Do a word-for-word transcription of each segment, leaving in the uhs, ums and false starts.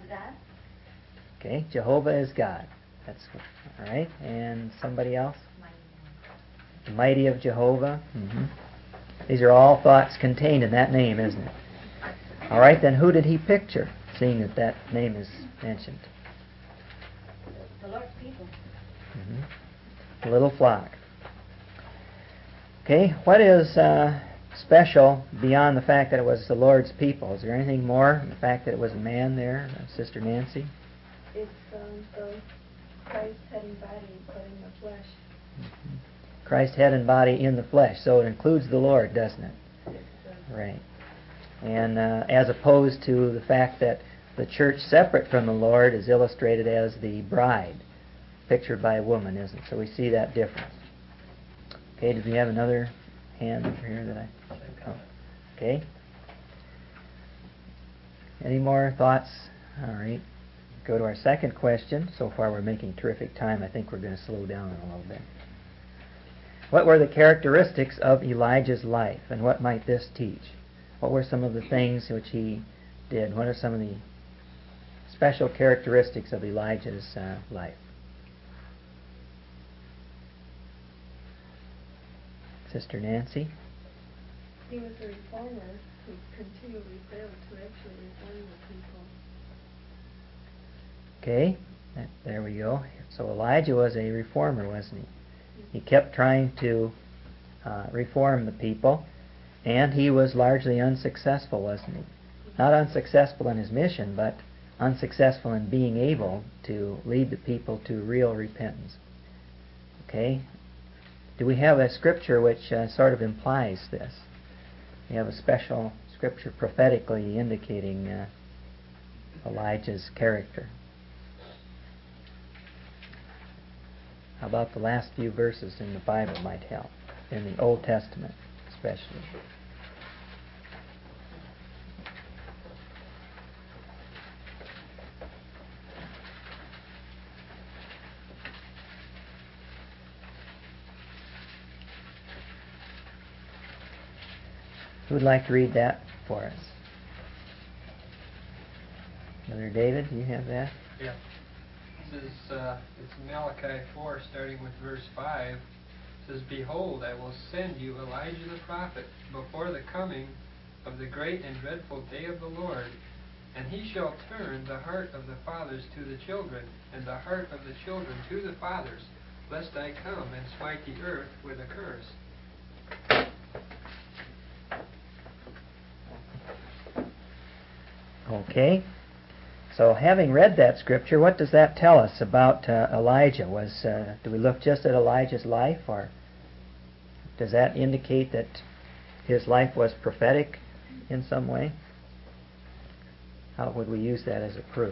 God. Okay, Jehovah is God. That's what, all right. And somebody else? The mighty of Jehovah. Mm-hmm. These are all thoughts contained in that name, isn't it? All right, then who did he picture, seeing that that name is mentioned? The Lord's people. Mm-hmm. The little flock. Okay, what is uh, special beyond the fact that it was the Lord's people? Is there anything more? The fact that it was a man there, uh, Sister Nancy? It's um, the Christ head and body put in the flesh. Mm-hmm. Christ head and body in the flesh, so it includes the Lord, doesn't it? Right. And uh, as opposed to the fact that the church separate from the Lord is illustrated as the bride, pictured by a woman, isn't it? So we see that difference. Okay, did we have another hand over here that I... Oh. Okay. Any more thoughts? All right. Go to our second question. So far we're making terrific time. I think we're going to slow down a little bit. What were the characteristics of Elijah's life, and what might this teach? What were some of the things which he did? What are some of the special characteristics of Elijah's uh, life? Sister Nancy? He was a reformer who continually failed to actually reform the people. Okay, that, there we go. So Elijah was a reformer, wasn't he? He kept trying to uh, reform the people, and he was largely unsuccessful, wasn't he? Not unsuccessful in his mission, but unsuccessful in being able to lead the people to real repentance. Okay? Do we have a scripture which uh, sort of implies this? We have a special scripture prophetically indicating uh, Elijah's character. How about the last few verses in the Bible might help, in the Old Testament especially? Who would like to read that for us? Brother David, do you have that? Yeah. This is uh, it's Malachi four, starting with verse five. It says, "Behold, I will send you Elijah the prophet before the coming of the great and dreadful day of the Lord. And he shall turn the heart of the fathers to the children, and the heart of the children to the fathers, lest I come and smite the earth with a curse." Okay. So having read that scripture, what does that tell us about uh, Elijah? Was uh, do we look just at Elijah's life, or does that indicate that his life was prophetic in some way? How would we use that as a proof?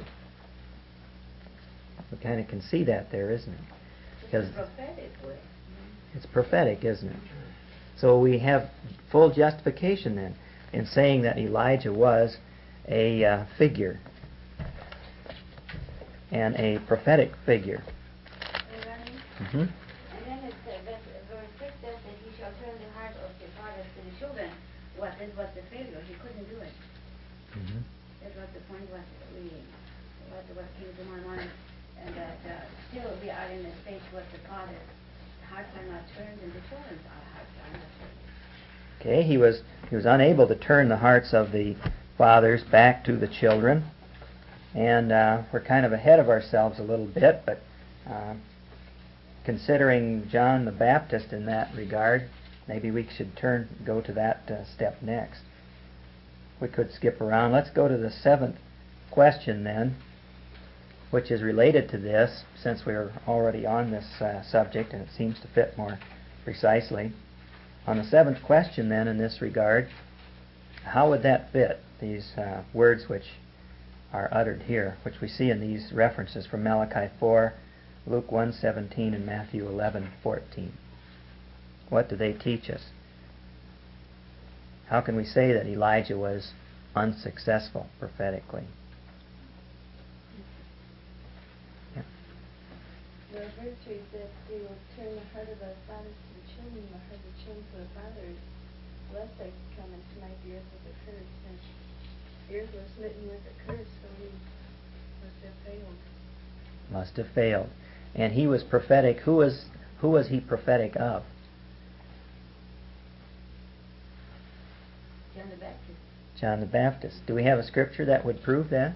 We kind of can see that there, isn't it? Because it's prophetic way. It's prophetic, isn't it? So we have full justification then in saying that Elijah was a uh, figure, and a prophetic figure. Mm-hmm. And then it says, that verse six says that he shall turn the heart of the fathers to the children. What this was the failure? He couldn't do it. Mm-hmm. That was the point. What we, what, what came to my mind, and that uh, still we are in a stage where the fathers' hearts are not turned, and the children's hearts are not turned. Okay, he was he was unable to turn the hearts of the fathers back to the children. And uh, we're kind of ahead of ourselves a little bit, but uh, considering John the Baptist in that regard, maybe we should turn go to that uh, step next. We could skip around. Let's go to the seventh question then, which is related to this, since we're already on this uh, subject, and it seems to fit more precisely. On the seventh question then, in this regard, how would that fit, these uh, words which are uttered here, which we see in these references from Malachi four, Luke one seventeen, and Matthew eleven fourteen. What do they teach us? How can we say that Elijah was unsuccessful prophetically? Yeah. The verse reads that they will turn the heart of the fathers to the children, and the heart of the children to the fathers, lest I come and smite the earth with a curse. And the earth was smitten with a curse, so we must have failed. And he was prophetic. Who was who was he prophetic of? John the Baptist. John the Baptist. Do we have a scripture that would prove that?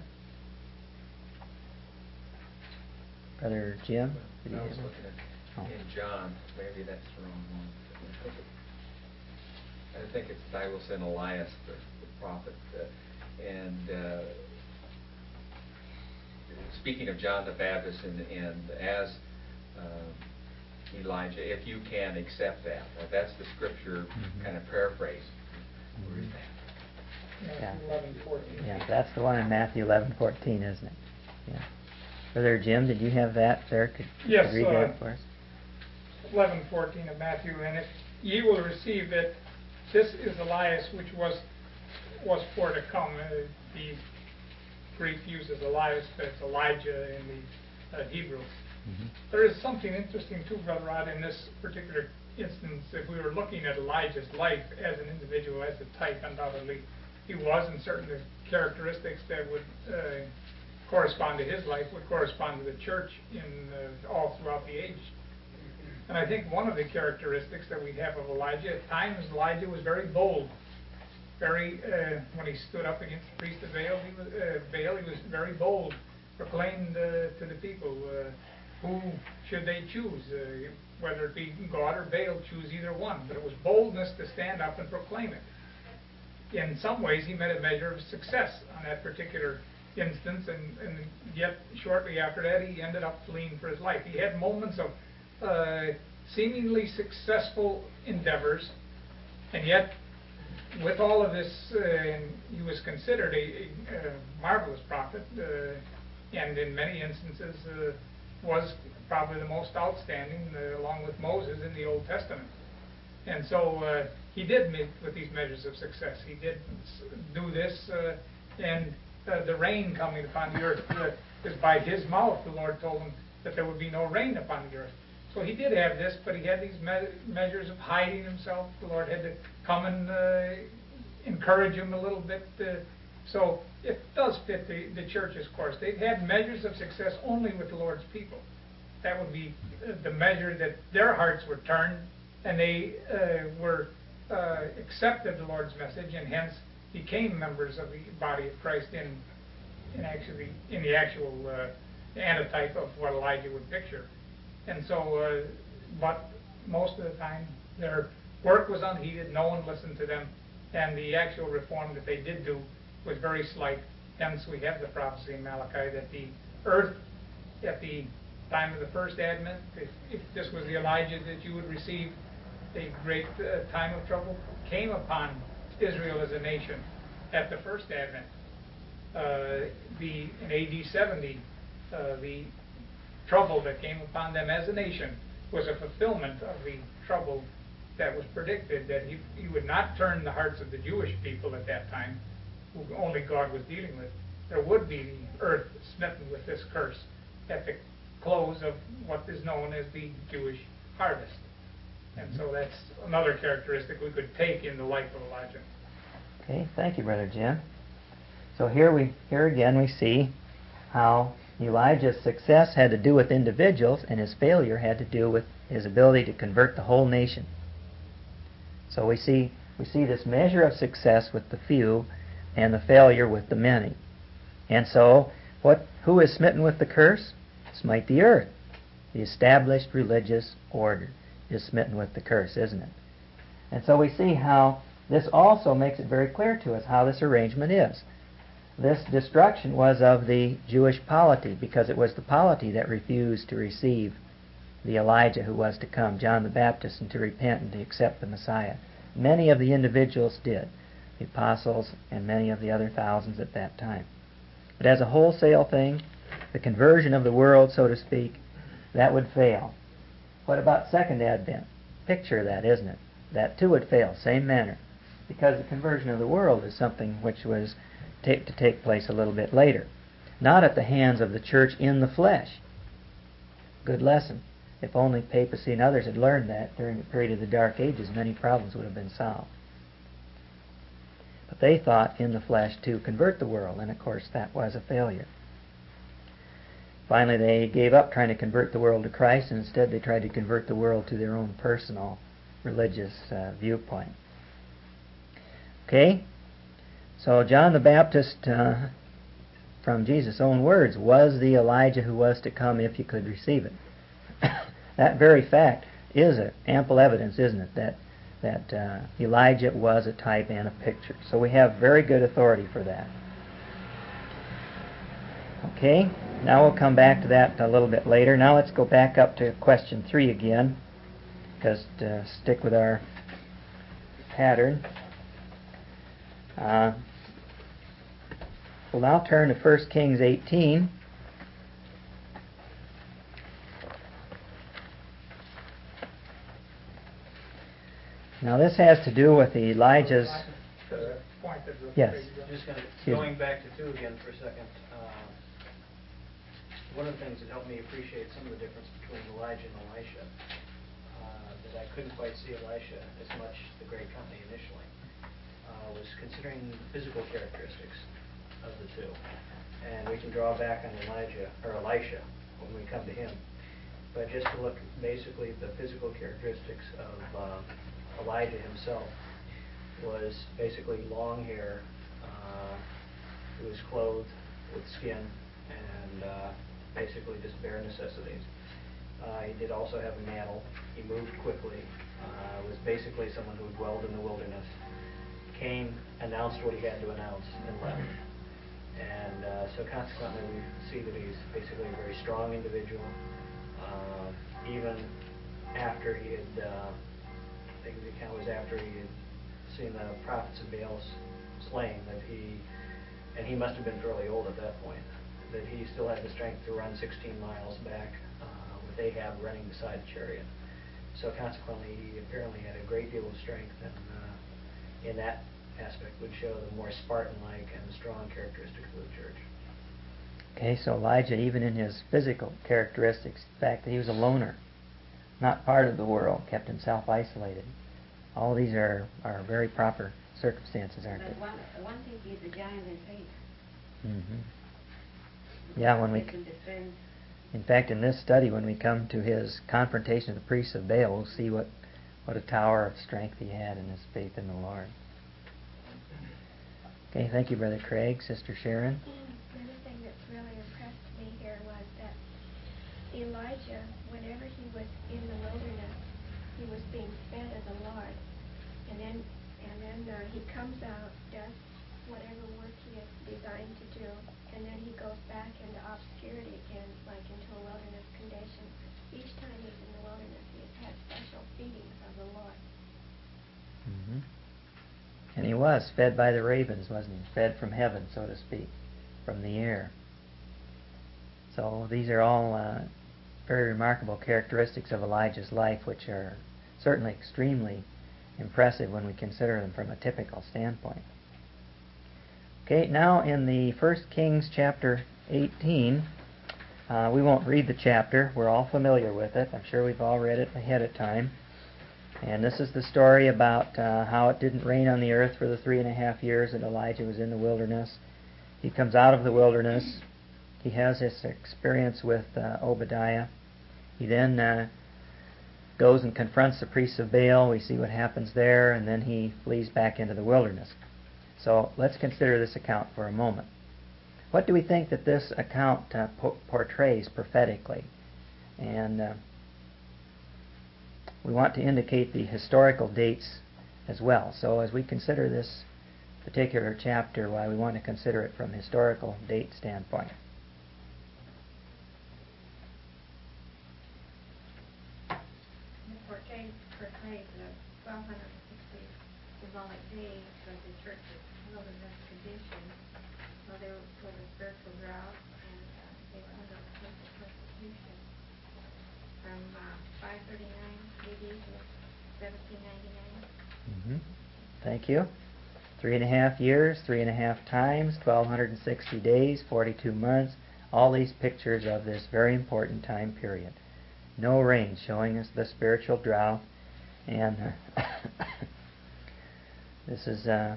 Brother Jim? Did you I was have it? looking at Oh. in John, maybe that's the wrong one. I think, it, I think it's the Bible said Elias, the, the prophet, uh, and uh, speaking of John the Baptist, and, and as um, Elijah, if you can accept that, uh, that's the scripture Mhm. kind of paraphrase. Where is that? Yeah. eleven fourteen. Yeah, that's the one in Matthew eleven fourteen, isn't it? Yeah. Brother Jim, did you have that there? Could, Yes, could read uh, that for us? eleven fourteen of Matthew, and if ye will receive it, this is Elias, which was was for to come. Uh, the Greek uses Elias, but it's Elijah in the uh, Hebrew. Mm-hmm. There is something interesting too, Brother Rod, in this particular instance. If we were looking at Elijah's life as an individual, as a type, undoubtedly he was, and certain characteristics that would uh, correspond to his life would correspond to the church in uh, all throughout the age. And I think one of the characteristics that we have of Elijah, at times Elijah was very bold. Very, uh, when he stood up against the priest of Baal, he was, uh, Baal, he was very bold, proclaimed uh, to the people uh, who should they choose, uh, whether it be God or Baal, choose either one. But it was boldness to stand up and proclaim it. In some ways, he met a measure of success on that particular instance, and, and yet shortly after that, he ended up fleeing for his life. He had moments of uh, seemingly successful endeavors, and yet with all of this, uh, and he was considered a, a, a marvelous prophet, uh, and in many instances uh, was probably the most outstanding, uh, along with Moses in the Old Testament. And so uh, he did meet with these measures of success. He did s- do this, uh, and uh, the rain coming upon the earth, uh, is by his mouth the Lord told him that there would be no rain upon the earth. So he did have this, but he had these me- measures of hiding himself. The Lord had to come and uh, encourage him a little bit. Uh, so it does fit the, the church's course. They've had measures of success only with the Lord's people. That would be uh, the measure that their hearts were turned, and they uh, were uh, accepted the Lord's message, and hence became members of the body of Christ in in actually in the actual uh, antitype of what Elijah would picture. And so, uh, but most of the time, their work was unheeded. No one listened to them, and the actual reform that they did do was very slight. Hence, we have the prophecy in Malachi that the earth, at the time of the first advent, if, if this was the Elijah that you would receive, a great uh, time of trouble came upon Israel as a nation at the first advent. Uh, the in A D seventy, uh, the trouble that came upon them as a nation was a fulfillment of the trouble that was predicted, that he, he would not turn the hearts of the Jewish people at that time, who only God was dealing with. There would be the earth smitten with this curse at the close of what is known as the Jewish harvest. And so that's another characteristic we could take in the life of Elijah. Okay, thank you, Brother Jim. So here we here again we see how Elijah's success had to do with individuals, and his failure had to do with his ability to convert the whole nation. So we see we see this measure of success with the few, and the failure with the many. And so, what who is smitten with the curse? Smite the earth. The established religious order is smitten with the curse, isn't it? And so we see how this also makes it very clear to us how this arrangement is. This destruction was of the Jewish polity, because it was the polity that refused to receive the Elijah who was to come, John the Baptist, and to repent and to accept the Messiah. Many of the individuals did, the apostles and many of the other thousands at that time. But as a wholesale thing, the conversion of the world, so to speak, that would fail. What about Second Advent? Picture that, isn't it? That too would fail, same manner. Because the conversion of the world is something which was ta- to take place a little bit later. Not at the hands of the church in the flesh. Good lesson. If only papacy and others had learned that during the period of the Dark Ages, many problems would have been solved. But they thought in the flesh to convert the world, and of course that was a failure. finally they gave up trying to convert the world to Christ, and instead they tried to convert the world to their own personal religious uh, viewpoint. Okay? So John the Baptist, uh, from Jesus' own words, was the Elijah who was to come if you could receive it. That very fact is a, ample evidence, isn't it, that that uh, Elijah was a type and a picture. So we have very good authority for that. Okay, now we'll come back to that a little bit later. Now let's go back up to question three again, because to stick with our pattern. Uh, we'll now turn to First Kings eighteen. Now this has to do with Elijah's... The point that was Yes. raised. Just gonna, Excuse going me. back to two again for a second, um, one of the things that helped me appreciate some of the difference between Elijah and Elisha, uh, that I couldn't quite see Elisha as much the great company initially, uh, was considering the physical characteristics of the two. And we can draw back on Elijah, or Elisha, when we come to him. But just to look basically at the physical characteristics of uh, Elijah himself, was basically long hair. Uh, he was clothed with skin and uh, basically just bare necessities. Uh, he did also have a mantle. He moved quickly. Uh, was basically someone who dwelled in the wilderness. Came, announced what he had to announce, and left. And uh, so consequently, we see that he's basically a very strong individual. Uh, even after he had, uh, I think the account was after he had seen the prophets of Baal slain, that he, and he must have been fairly old at that point, that he still had the strength to run sixteen miles back uh, with Ahab running beside the chariot. So consequently, he apparently had a great deal of strength, and uh, in that aspect would show the more Spartan-like and strong characteristics of the church. Okay, so Elijah, even in his physical characteristics, the fact that he was a loner, not part of the world, kept himself isolated. All these are, are very proper circumstances, aren't But they? one, one thing, he's a giant in faith. Mm-hmm. Yeah, when we, He can discern. in fact, in this study, when we come to his confrontation of the priests of Baal, we'll see what, what a tower of strength he had in his faith in the Lord. Okay, thank you, Brother Craig. Sister Sharon. The other thing that's really impressed me here was that Elijah, whenever he was in the wilderness, he was being fed of the Lord, and then and then uh, he comes out, does whatever work he is designed to do, and then he goes back into obscurity again, like into a wilderness condition. Each time he's in the wilderness, he has had special feedings of the Lord. Mm-hmm. And he was fed by the ravens, wasn't he? Fed from heaven, so to speak, from the air. So these are all uh, very remarkable characteristics of Elijah's life, which are certainly extremely impressive when we consider them from a typical standpoint. Okay, now in the First Kings chapter eighteen, uh, we won't read the chapter. We're all familiar with it. I'm sure we've all read it ahead of time. And this is the story about uh, how it didn't rain on the earth for the three and a half years that Elijah was in the wilderness. He comes out of the wilderness. He has this experience with uh, Obadiah. He then uh, goes and confronts the priests of Baal. We see what happens there, and then he flees back into the wilderness. So let's consider this account for a moment. What do we think that this account uh, po- portrays prophetically? And uh, we want to indicate the historical dates as well. So as we consider this particular chapter, why we want to consider it from a historical date standpoint. It portrays, portrays the twelve sixty symbolic days of the church's wilderness condition. So there was a spiritual drought, and uh, they were under intense persecution from uh, five thirty-nine A D to seventeen ninety-nine. Mm-hmm. Thank you. Three and a half years, three and a half times, twelve sixty days, forty-two months. All these pictures of this very important time period. No rain, showing us the spiritual drought. And uh, this is an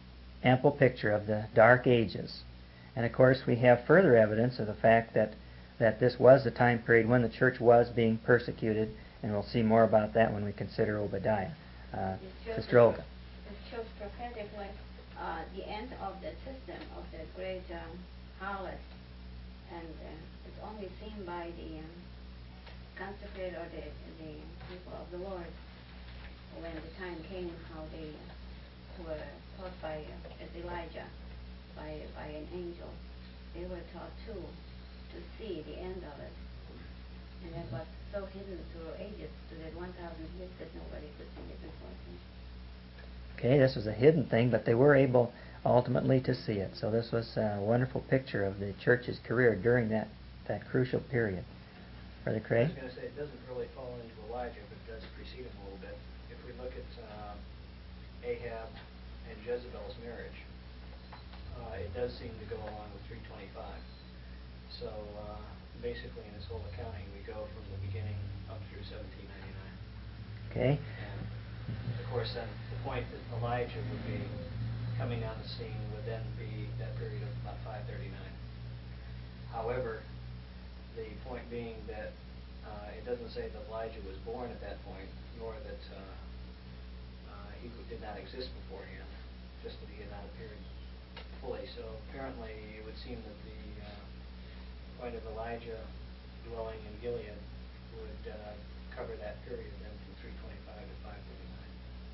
ample picture of the dark ages. And of course we have further evidence of the fact that that this was the time period when the church was being persecuted, and we'll see more about that when we consider Obadiah. Uh, Sister Olga. It shows prophetically uh, the end of the system of the great um, harlot, and uh, it's only seen by the um, consecrated or the, the people of the Lord when the time came, how they were taught by uh, as Elijah, by by an angel. They were taught too to see the end of it, and that was so hidden through ages, to that one thousand years that nobody could see it before. Okay, this was a hidden thing, but they were able ultimately to see it. So this was a wonderful picture of the church's career during that, that crucial period. Brother I Craig? was going to say, it doesn't really fall into Elijah, but it does precede him a little bit. If we look at um, Ahab and Jezebel's marriage, uh, it does seem to go along with three twenty-five. So uh, basically in this whole accounting, we go from the beginning up through seventeen ninety-nine. Okay. And of course then the point that Elijah would be coming on the scene would then be that period of about five thirty-nine. However, the point being that uh, it doesn't say that Elijah was born at that point, nor that uh, uh, he did not exist beforehand, just that he had not appeared fully. So apparently it would seem that the uh, point of Elijah dwelling in Gilead would uh, cover that period then from three twenty-five to five thirty-nine.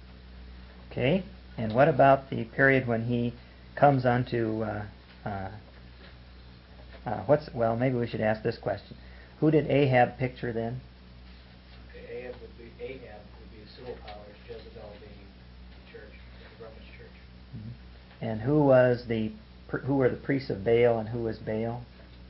Okay. And what about the period when he comes onto uh, uh, uh, what's well? Maybe we should ask this question: who did Ahab picture then? Okay, Ahab would be Ahab would be the civil powers, Jezebel being the church, the Roman church. Mm-hmm. And who was the who were the priests of Baal, and who was Baal?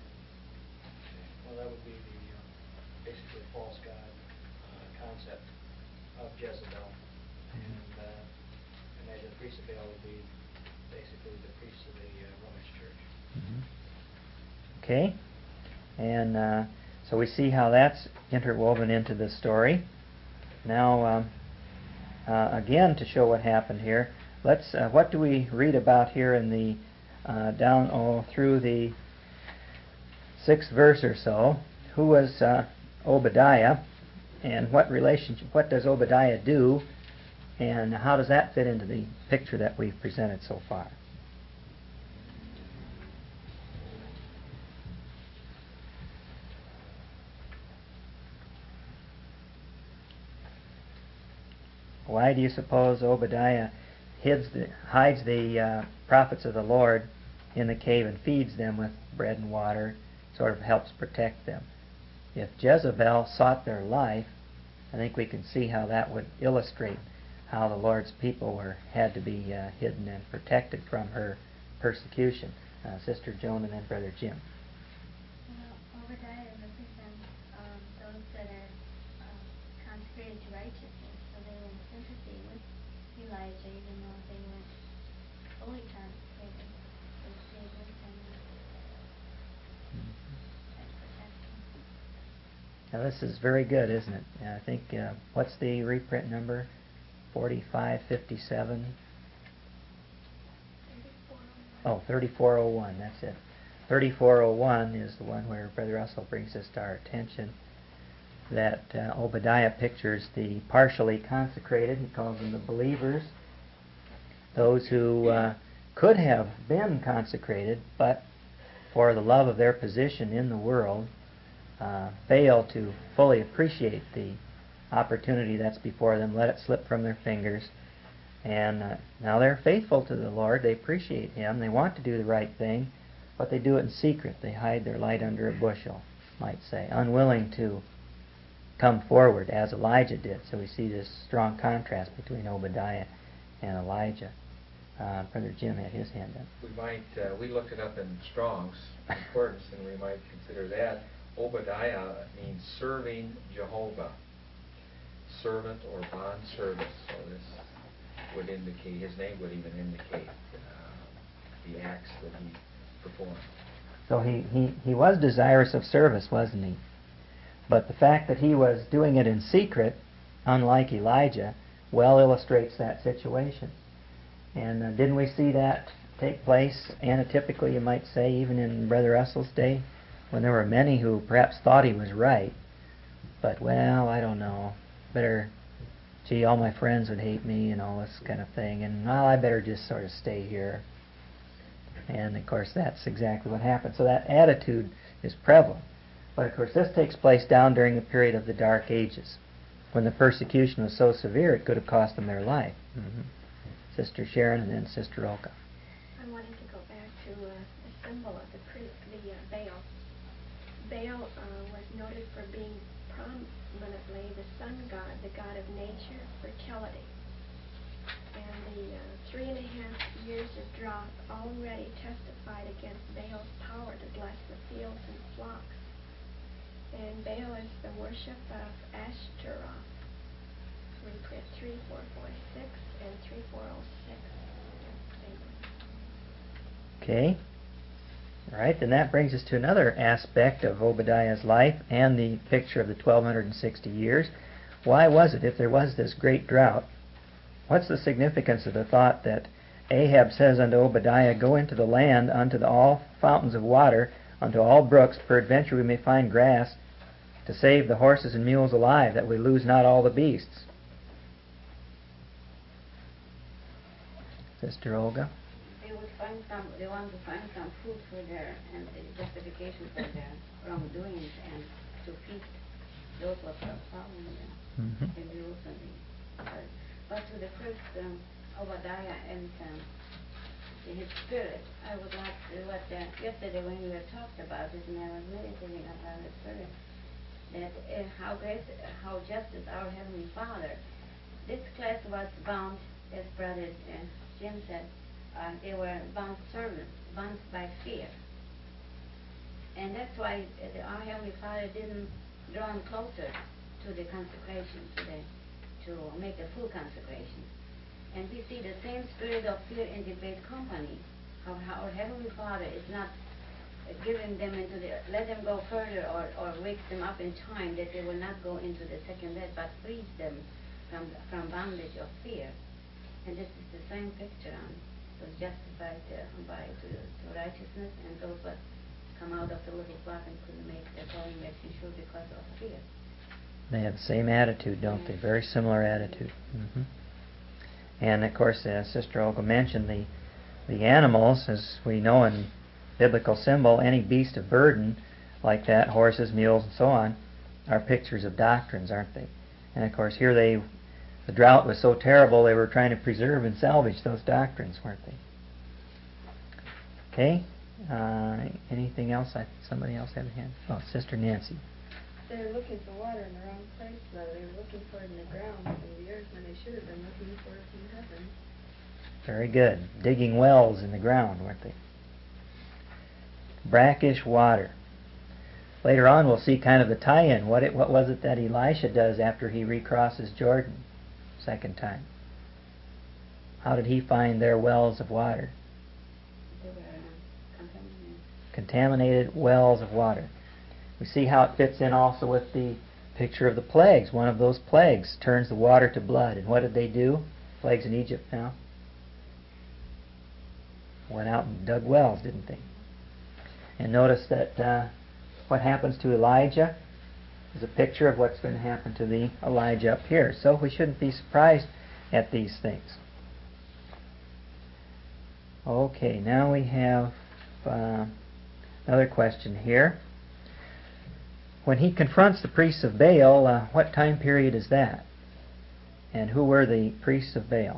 Well, that would be the uh, basically false god uh, concept of Jezebel, and uh, and then the priests of Baal would be basically the priests of the uh, Roman church. Mm-hmm. Okay, and uh, so we see how that's interwoven into the story. Now, um, uh, again, to show what happened here, let's. Uh, what do we read about here in the uh, down oh, through the sixth verse or so? Who was uh, Obadiah, and what relationship? What does Obadiah do, and how does that fit into the picture that we've presented so far? Why do you suppose Obadiah hides the, hides the uh, prophets of the Lord in the cave and feeds them with bread and water, sort of helps protect them? If Jezebel sought their life, I think we can see how that would illustrate how the Lord's people were had to be uh, hidden and protected from her persecution. Uh, Sister Joan and then Brother Jim. Well, Obadiah represents um, those that are um, consecrated to righteousness, so they were in sympathy with Elijah, even though they weren't fully consecrated. They stayed with him and protected him. Now this is very good, isn't it? I think, uh, what's the reprint number? forty-five fifty-seven? Oh, thirty-four oh one, that's it. thirty-four oh one is the one where Brother Russell brings this to our attention, that uh, Obadiah pictures the partially consecrated. He calls them the believers, those who uh, could have been consecrated, but for the love of their position in the world, uh, fail to fully appreciate the opportunity that's before them, let it slip from their fingers. And uh, now they're faithful to the Lord. They appreciate Him. They want to do the right thing, but they do it in secret. They hide their light under a bushel, might say, unwilling to come forward as Elijah did. So we see this strong contrast between Obadiah and Elijah. Uh, Brother Jim had his hand up. We might, uh, we looked it up in Strong's Concordance, and we might consider that. Obadiah means serving Jehovah, servant or bond service. So this would indicate, his name would even indicate uh, the acts that he performed. So he, he, he was desirous of service, wasn't he? But the fact that he was doing it in secret, unlike Elijah, well illustrates that situation. And uh, didn't we see that take place, anatypically you might say, even in Brother Russell's day, when there were many who perhaps thought he was right, but, well, I don't know, better, gee, all my friends would hate me and all this kind of thing, and, well, I better just sort of stay here. And, of course, that's exactly what happened. So that attitude is prevalent. But, of course, this takes place down during the period of the Dark Ages, when the persecution was so severe it could have cost them their life. Mm-hmm. Sister Sharon and then Sister Olga. I wanted to go back to uh, the symbol of the, pri- the uh, Baal. Baal uh, was noted for being prominently the sun god, the god of nature, fertility. And the uh, three and a half years of drought already testified against Baal's power to bless the fields and flocks. And Baal is the worship of Ashtaroth. We print three four four six and three four oh six. Okay. All right, then that brings us to another aspect of Obadiah's life and the picture of the twelve sixty years. Why was it, if there was this great drought, what's the significance of the thought that Ahab says unto Obadiah, Go into the land unto the all fountains of water, unto all brooks, peradventure we may find grass, to save the horses and mules alive, that we lose not all the beasts? Sister Olga? They would find some, they want to find some food for their, and the justification for their wrongdoings, and to feed those who are following them, Mm-hmm. the mules and the others. But to the first um, Obadiah and um, his spirit, I would like to, what uh, yesterday when we were talked about it, and I was meditating upon the spirit, that uh, how great, uh, how just is our Heavenly Father. This class was bound, as Brother uh, Jim said, uh, they were bound servants, bound by fear. And that's why uh, the, our Heavenly Father didn't draw them closer to the consecration, to, the, to make a full consecration. And we see the same spirit of fear in the great company, how, how our Heavenly Father is not uh, giving them into the, let them go further or, or wakes them up in time that they will not go into the second death, but frees them from, from bondage of fear. And this is the same picture on those justified uh, by to, to righteousness, and those that come out of the little flock and couldn't make the calling that you should because of fear. They have the same attitude, don't they? Very similar attitude. Mm-hmm. And of course, as Sister Olga mentioned, the the animals, as we know in biblical symbol, any beast of burden like that, horses, mules, and so on, are pictures of doctrines, aren't they? And of course, here they, the drought was so terrible, they were trying to preserve and salvage those doctrines, weren't they? Okay. Uh, anything else? I, somebody else have a hand? Oh, Sister Nancy. They were looking for water in the wrong place, though. They were looking for it in the ground from the earth when they should have been looking for it from heaven. Very good. Digging wells in the ground, weren't they? Brackish water. Later on, we'll see kind of the tie-in. What it, what was it that Elisha does after he recrosses Jordan second time? How did he find their wells of water? They were uh, contaminated. Contaminated wells of water. We see how it fits in also with the picture of the plagues. One of those plagues turns the water to blood. And what did they do? Plagues in Egypt now. Went out and dug wells, didn't they? And notice that uh, what happens to Elijah is a picture of what's going to happen to the Elijah up here. So we shouldn't be surprised at these things. Okay, now we have uh, another question here. When he confronts the priests of Baal, uh, what time period is that? And who were the priests of Baal?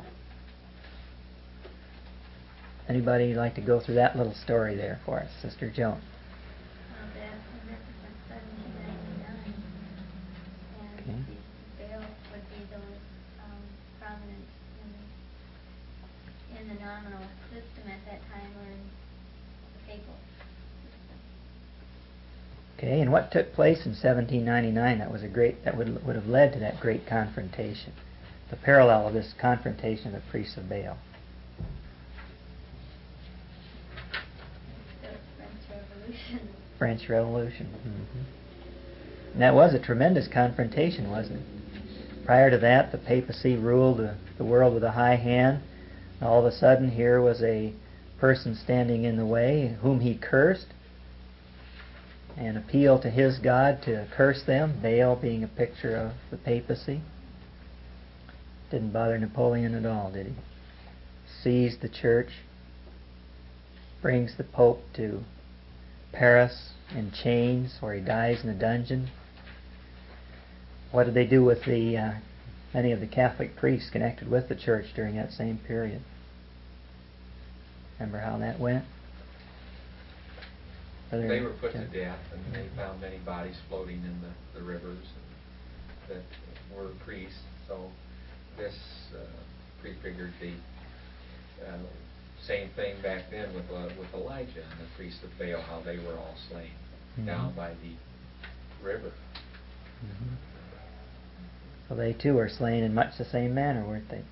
Anybody like to go through that little story there for us, Sister Joan? Well, that, and this is in seventeen ninety-nine. And Okay. these Baal would be those um, prominent in the, in the nominal system at that time, or in the papal system. Okay, and what took place in seventeen ninety-nine that was a great that would would have led to that great confrontation? The parallel of this confrontation of the priests of Baal. The French Revolution. French Revolution. Mm-hmm. And that was a tremendous confrontation, wasn't it? Prior to that, the papacy ruled the, the world with a high hand. And all of a sudden, here was a person standing in the way, whom he cursed. and appeal to his God to curse them, Baal being a picture of the papacy. Didn't bother Napoleon at all, did he? Seized the church, brings the Pope to Paris in chains where he dies in a dungeon. What did they do with the uh, many of the Catholic priests connected with the church during that same period? Remember how that went? Brother They were put Jim? to death, and they found many bodies floating in the, the rivers and that were priests. So this uh, prefigured the uh, same thing back then with uh, with Elijah and the priests of Baal, how they were all slain Mhm. down by the river. Mhm. So they too were slain in much the same manner, weren't they?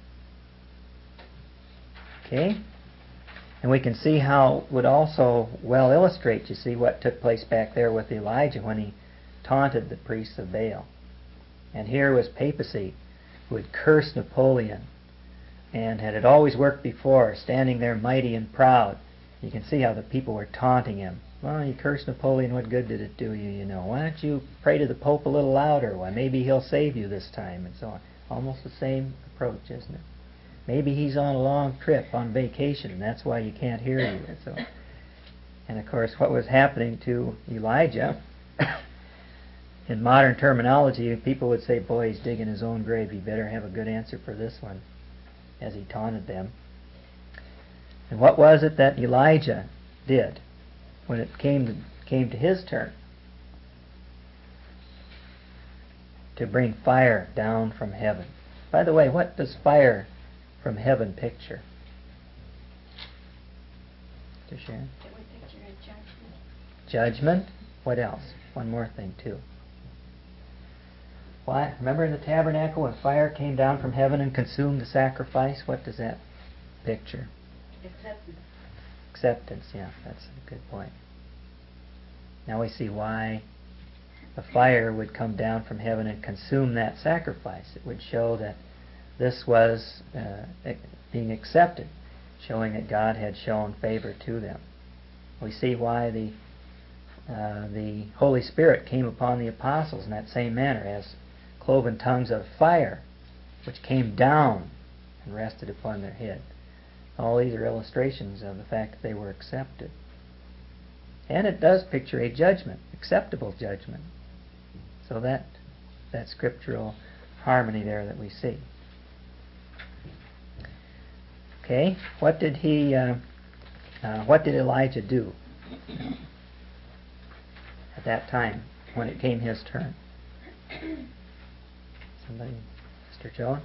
Okay? And we can see how it would also well illustrate, you see, what took place back there with Elijah when he taunted the priests of Baal. And here was papacy, who had cursed Napoleon, and had it always worked before, standing there mighty and proud. You can see how the people were taunting him. Well, you cursed Napoleon, what good did it do you, you know? Why don't you pray to the Pope a little louder? Why, maybe he'll save you this time, and so on. Almost the same approach, isn't it? Maybe he's on a long trip, on vacation, and that's why you can't hear you. And, so, and of course, what was happening to Elijah, in modern terminology, people would say, boy, he's digging his own grave. He better have a good answer for this one, as he taunted them. And what was it that Elijah did when it came to, came to his turn? To bring fire down from heaven. By the way, what does fire from heaven picture? To Sharon? It would picture a judgment. Judgment. What else? One more thing, too. Why? Remember in the tabernacle when fire came down from heaven and consumed the sacrifice? What does that picture? Acceptance. Acceptance, yeah, that's a good point. Now we see why the fire would come down from heaven and consume that sacrifice. It would show that this was uh, being accepted, showing that God had shown favor to them. We see why the uh, the Holy Spirit came upon the apostles in that same manner as cloven tongues of fire, which came down and rested upon their head. All these are illustrations of the fact that they were accepted. And it does picture a judgment, acceptable judgment. So that that scriptural harmony there that we see. Okay, what did he? Uh, uh, what did Elijah do at that time when it came his turn? Somebody, Sister Joan.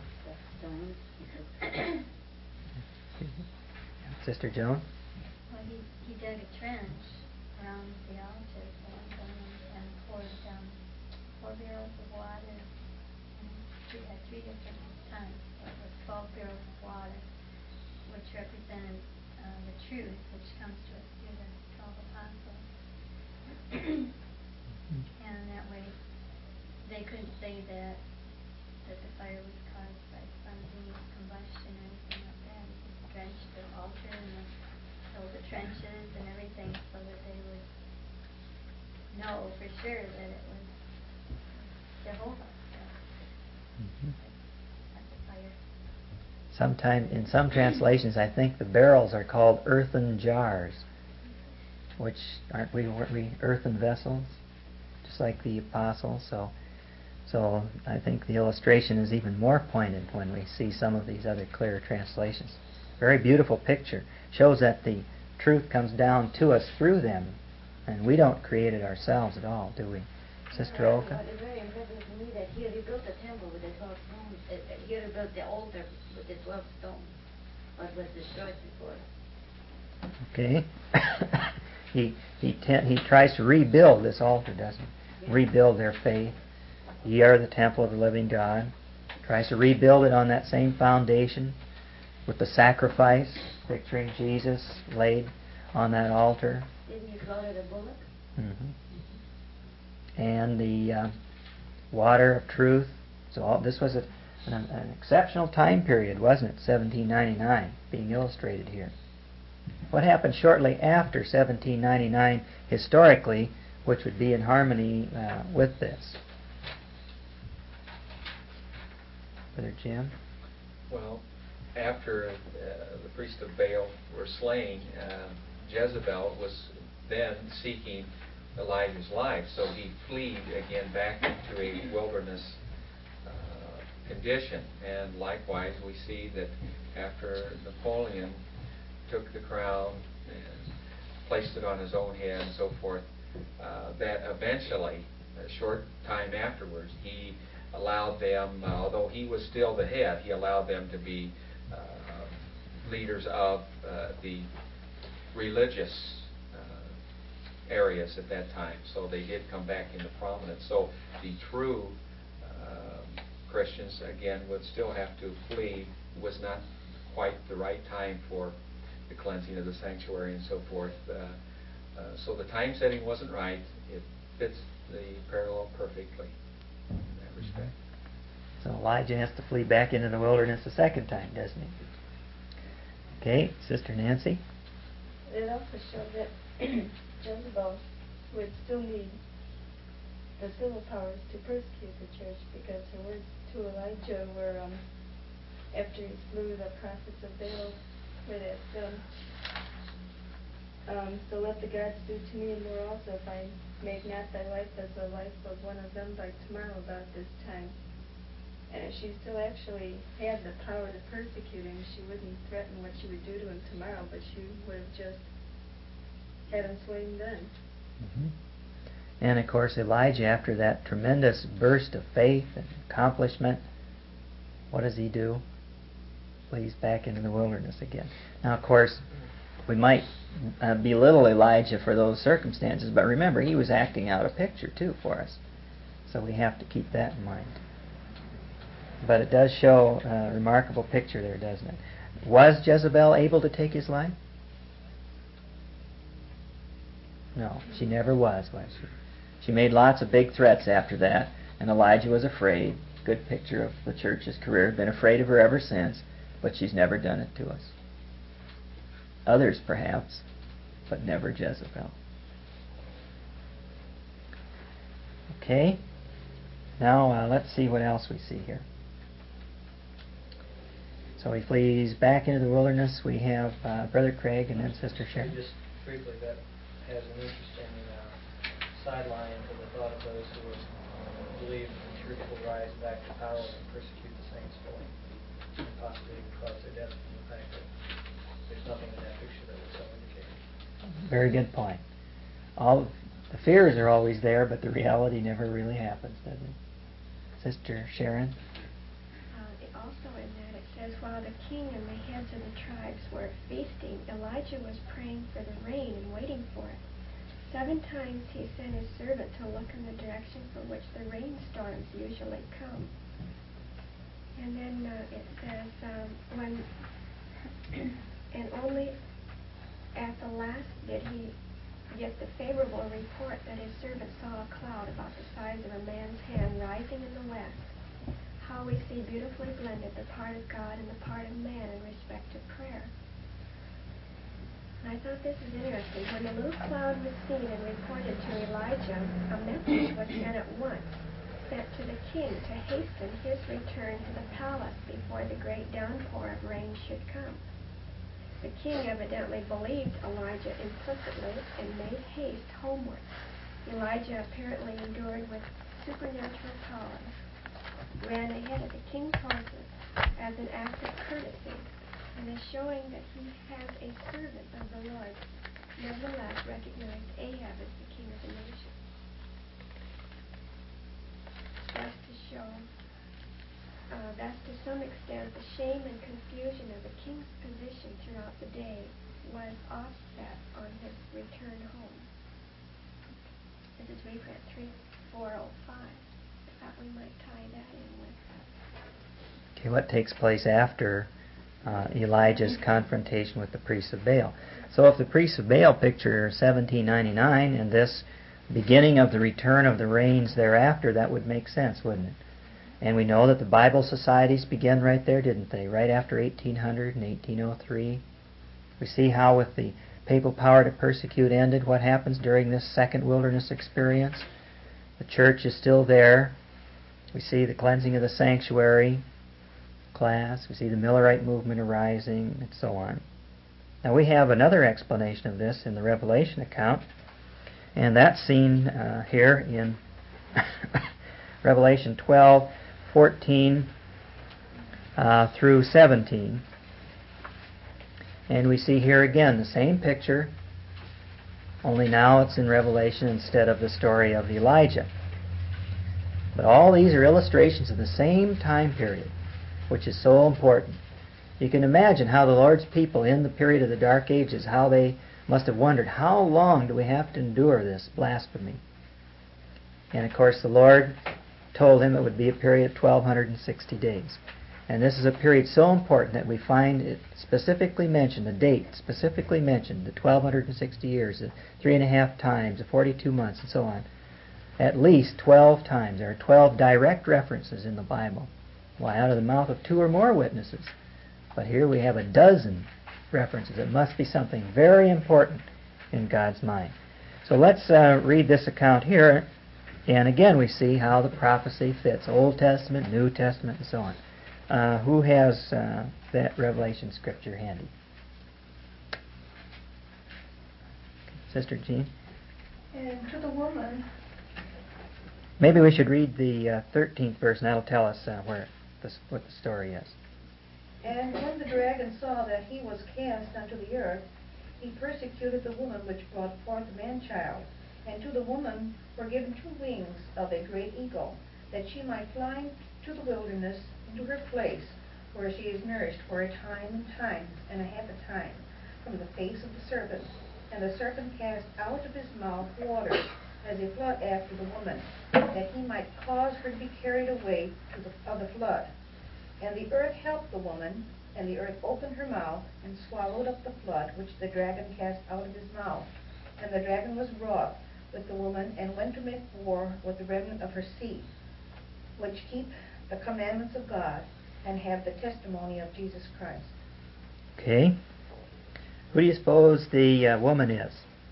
Sister Joan. Well, he, he dug a trench around the altar for one thing, and poured um, four barrels of water. And three, at three different times, so it was twelve barrels of water, which represented uh, the truth, which comes to us through the twelve apostles. And that way, they couldn't say that that the fire was caused by spontaneous combustion or anything like that. It just drenched the altar and the, so the trenches and everything, so that they would know for sure that it was Jehovah. So Mm-hmm. that's the fire. Sometime in some translations, I think the barrels are called earthen jars, which aren't we? Weren't we earthen vessels, just like the apostles? So, so I think the illustration is even more pointed when we see some of these other clear translations. Very beautiful picture. Shows that the truth comes down to us through them, and we don't create it ourselves at all, do we, Sister Olka? What is very impressive to me that he rebuilt the temple with the twelve stones. Uh, uh, he rebuilt the altar with the twelve stones, what was destroyed before. Okay. he he te- he tries to rebuild this altar, doesn't he? Yeah. Rebuild their faith. Ye are the temple of the living God. Tries to rebuild it on that same foundation with the sacrifice, picturing Jesus laid on that altar. Didn't he slaughter the bullock? Mm-hmm. And the uh, water of truth. So all, this was a, an, an exceptional time period, wasn't it? seventeen ninety-nine, being illustrated here. What happened shortly after seventeen ninety-nine historically which would be in harmony uh, with this. Brother Jim? Well, after uh, the priests of Baal were slain, uh, Jezebel was then seeking Elijah's life, so he fled again back into a wilderness uh, condition. And likewise, we see that after Napoleon took the crown and placed it on his own head and so forth, uh, that eventually, a short time afterwards, he allowed them, uh, although he was still the head, he allowed them to be uh, leaders of uh, the religious uh, areas at that time. So they did come back into prominence. So the true uh, Christians, again, would still have to flee. It was not quite the right time for the cleansing of the sanctuary and so forth. Uh, uh, so the time setting wasn't right. It fits the parallel perfectly in that respect. So Elijah has to flee back into the wilderness a second time, doesn't he? Okay, Sister Nancy? It also showed that Jezebel would still need the civil powers to persecute the church, because her words to Elijah were, um, after he slew the prophets of Baal, were that, um, um, so let the gods do to me and more also, if I make not thy life as the life of one of them by tomorrow about this time. And if she still actually had the power to persecute him, she wouldn't threaten what she would do to him tomorrow, but she would have just had him slain then. Mm-hmm. And of course, Elijah, after that tremendous burst of faith and accomplishment, what does he do? Flees back into the wilderness again. Now, of course, we might uh, belittle Elijah for those circumstances, but remember, he was acting out a picture too for us. So we have to keep that in mind. But it does show a remarkable picture there, doesn't it? Was Jezebel able to take his life? No, she never was, was she? She made lots of big threats after that, and Elijah was afraid. Good picture of the church's career. Been afraid of her ever since, but she's never done it to us. Others, perhaps, but never Jezebel. Okay. Now, uh, let's see what else we see here. So he flees back into the wilderness. We have uh, Brother Craig and then Sister Sharon. Just briefly, that has an interesting uh, sideline to the thought of those who would believe the church will rise back to power and persecute the saints fully, and possibly even cause their death from the fact that there's nothing in that picture that would so indicate. Very good point. All the fears are always there, but the reality never really happens, does it? Sister Sharon? Uh, it also in that it says, while the king and the heads of the tribes were feasting, Elijah was praying for the rain and waiting for it. Seven times he sent his servant to look in the direction from which the rainstorms usually come. And then uh, it says, um, when and only at the last did he get the favorable report that his servant saw a cloud about the size of a man's hand rising in the west. How we see beautifully blended the part of God and the part of man in respect to prayer. And I thought this is interesting. When the little cloud was seen and reported to Elijah, a message was sent at once, sent to the king to hasten his return to the palace before the great downpour of rain should come. The king evidently believed Elijah implicitly and made haste homeward. Elijah apparently endured with supernatural power, ran ahead of the king's horses as an act of courtesy, and is showing that he has a servant of the Lord, nevertheless recognized Ahab as the king of the nation. Thus to show, uh, thus to some extent, the shame and confusion of the king's position throughout the day was offset on his return home. This is reprint three four oh five. I thought we might tie that in with that. Okay, what takes place after uh, Elijah's confrontation with the priests of Baal? So if the priests of Baal picture seventeen ninety-nine and this beginning of the return of the rains thereafter, that would make sense, wouldn't it? And we know that the Bible societies began right there, didn't they? Right after eighteen hundred and eighteen oh three. We see how with the papal power to persecute ended, what happens during this second wilderness experience? The church is still there. We see the cleansing of the sanctuary class. We see the Millerite movement arising, and so on. Now we have another explanation of this in the Revelation account, and that's seen uh, here in Revelation twelve, fourteen uh, through seventeen. And we see here again the same picture, only now it's in Revelation instead of the story of Elijah. But all these are illustrations of the same time period, which is so important. You can imagine how the Lord's people in the period of the Dark Ages, how they must have wondered, how long do we have to endure this blasphemy? And of course the Lord told him it would be a period of twelve sixty days. And this is a period so important that we find it specifically mentioned, the date specifically mentioned, the twelve sixty years, the three and a half times, the forty-two months, and so on. At least twelve times. There are twelve direct references in the Bible. Why, out of the mouth of two or more witnesses. But here we have a dozen references. It must be something very important in God's mind. So let's uh, read this account here. And again we see how the prophecy fits. Old Testament, New Testament, and so on. Uh, who has uh, that Revelation scripture handy? Sister Jean? And to the woman... Maybe we should read the uh, thirteenth verse, and that'll tell us uh, where this, what the story is. And when the dragon saw that he was cast unto the earth, he persecuted the woman which brought forth the man-child. And to the woman were given two wings of a great eagle, that she might fly to the wilderness into her place, where she is nourished for a time and times and a half a time from the face of the serpent. And the serpent cast out of his mouth waters as a flood after the woman, that he might cause her to be carried away to the, of the flood. And the earth helped the woman, and the earth opened her mouth and swallowed up the flood which the dragon cast out of his mouth. And the dragon was wroth with the woman, and went to make war with the remnant of her seed, which keep the commandments of God, and have the testimony of Jesus Christ. Okay. Who do you suppose the uh, woman is?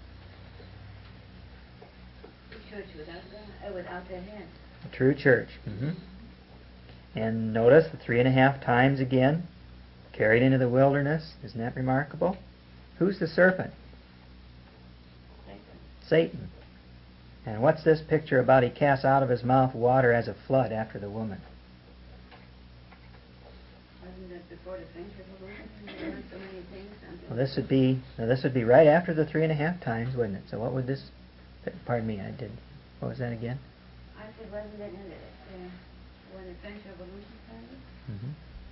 The church without God, uh, without their head. The true church. Mm-hmm. And notice the three and a half times again, carried into the wilderness. Isn't that remarkable? Who's the serpent? Satan. Satan. And what's this picture about? He casts out of his mouth water as a flood after the woman. Wasn't that before the friendship of the woman? There weren't so many things. until- Well, this would be now this would be right after the three and a half times, wouldn't it? So what would this? Pardon me, I did. What was that again? I said, wasn't that in the, uh, when the friendship of the woman started? Mm-hmm.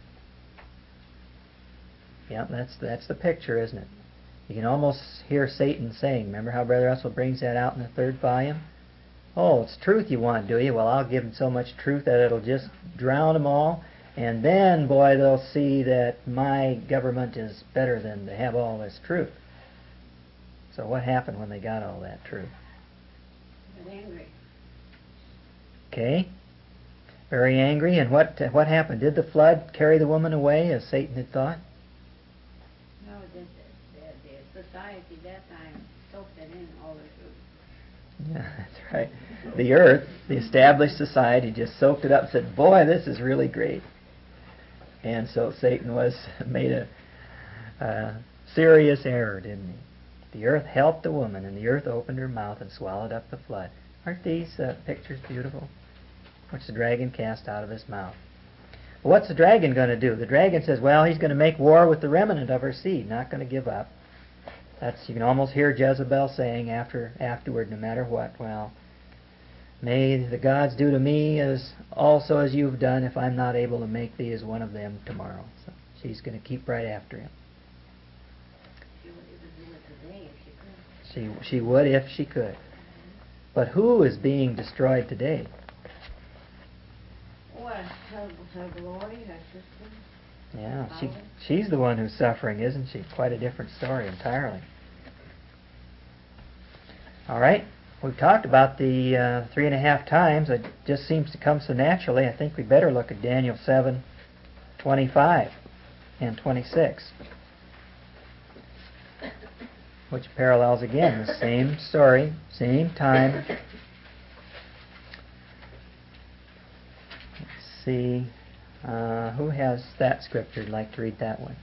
Yeah, that's that's the picture, isn't it? You can almost hear Satan saying, remember how Brother Russell brings that out in the third volume? Oh, it's truth you want, do you? Well, I'll give them so much truth that it'll just drown them all. And then, boy, they'll see that my government is better than to have all this truth. So what happened when they got all that truth? They were angry. Okay. Very angry. And what what happened? Did the flood carry the woman away as Satan had thought? No, the, the, the society that time soaked it in all the truth. Yeah, that's right. The earth, the established society, just soaked it up and said, boy, this is really great. And so Satan was made a, a serious error, didn't he? The earth helped the woman, and the earth opened her mouth and swallowed up the flood. Aren't these uh, pictures beautiful? Which the dragon cast out of his mouth. Well, what's the dragon going to do? The dragon says, well, he's going to make war with the remnant of her seed, not going to give up. That's, you can almost hear Jezebel saying after afterward, no matter what, well, may the gods do to me as also as you've done if I'm not able to make thee as one of them tomorrow. So she's going to keep right after him. She would even do it today if she could. She she would if she could. But who is being destroyed today? What? Her, her glory, her system. Yeah, she Power. she's the one who's suffering, isn't she? Quite a different story entirely. All right. We've talked about the uh, three and a half times. It just seems to come so naturally. I think we better look at Daniel seven, twenty-five and twenty-six. which parallels again the same story, same time. Let's see, uh, who has that scripture? I'd like to read that one.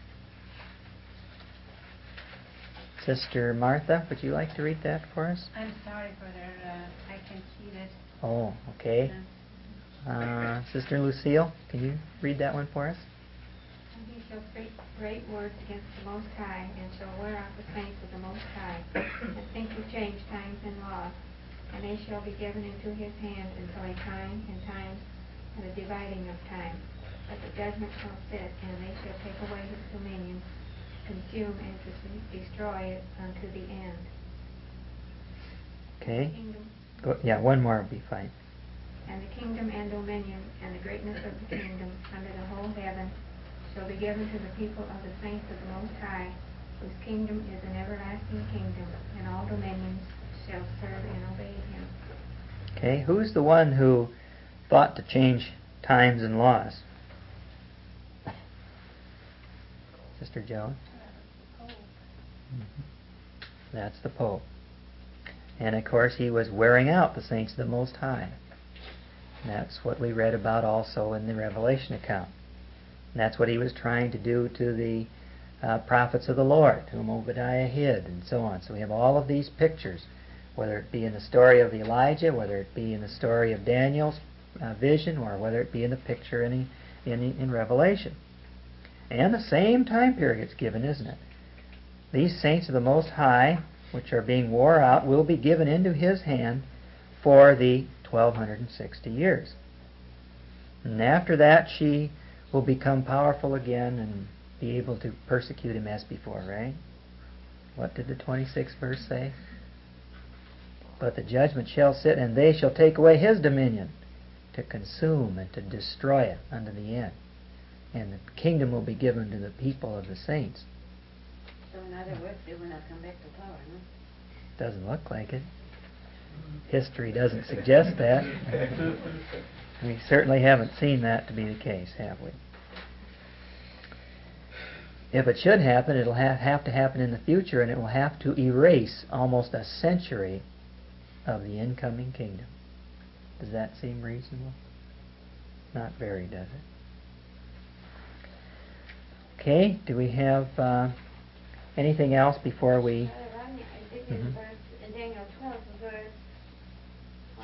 Sister Martha, would you like to read that for us? I'm sorry, brother. Uh, I can see that. Oh, okay. Uh, Sister Lucille, can you read that one for us? And he shall speak great words against the Most High, and shall wear out the saints of the Most High, and think to change times and laws. And they shall be given into his hand until a time and times and a dividing of time. But the judgment shall sit, and they shall take away his dominion, consume and to destroy it unto the end. Okay. Kingdom. Go, yeah, one more would be fine. And the kingdom and dominion and the greatness of the kingdom under the whole heaven shall be given to the people of the saints of the Most High, whose kingdom is an everlasting kingdom, and all dominions shall serve and obey him. Okay, who's the one who thought to change times and laws? Sister Joan? Mm-hmm. That's the Pope. And of course he was wearing out the saints of the Most High. And that's what we read about also in the Revelation account. And that's what he was trying to do to the uh, prophets of the Lord, whom Obadiah hid, and so on. So we have all of these pictures, whether it be in the story of Elijah, whether it be in the story of Daniel's uh, vision, or whether it be in the picture in, in, in Revelation. And the same time period's given, isn't it? These saints of the Most High, which are being wore out, will be given into his hand for the twelve sixty years. And after that, she will become powerful again and be able to persecute him as before, right? What did the twenty-sixth verse say? But the judgment shall sit, and they shall take away his dominion, to consume and to destroy it unto the end. And the kingdom will be given to the people of the saints. So in other words, they will not come back to power, no? Doesn't look like it. History doesn't suggest that. We certainly haven't seen that to be the case, have we? If it should happen, it'll have, have to happen in the future, and it will have to erase almost a century of the incoming kingdom. Does that seem reasonable? Not very, does it? Okay, do we have uh, anything else before we... Uh, Rodney, I did Mhm. in verse, in Daniel twelve, verse um,